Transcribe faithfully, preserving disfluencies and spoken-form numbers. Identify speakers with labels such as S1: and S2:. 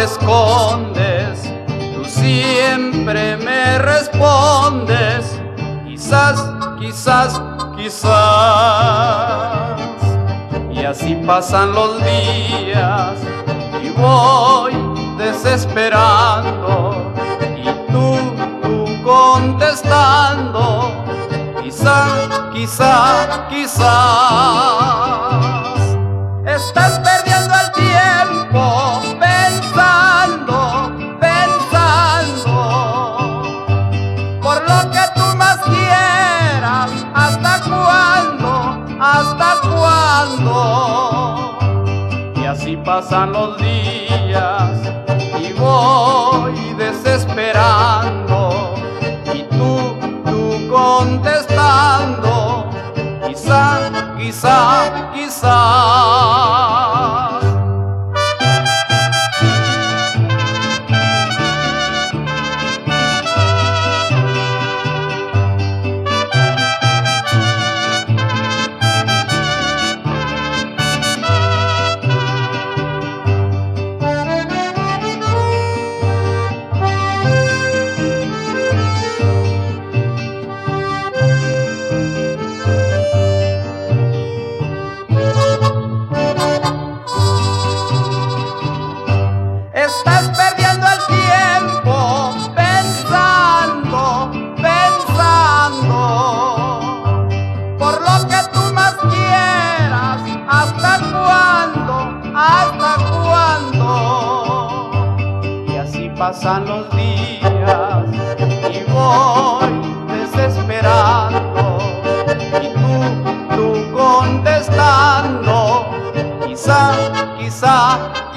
S1: escondes, tú siempre me respondes, quizás, quizás, quizás. Y así pasan los días y voy desesperando, y tú, tú contestando, quizás, quizás, quizás. Estás perdiendo el tiempo pensando, pensando, por lo que tú más quieras. ¿Hasta cuándo? ¿Hasta cuándo? Y así pasan los días y voy desesperando, y tú, tú contestando, quizá, quizá, quizá. Estás perdiendo el tiempo pensando, pensando, por lo que tú más quieras. ¿Hasta cuándo? ¿Hasta cuándo? Y así pasan los días y voy desesperando, y tú, tú contestando, quizá, quizá,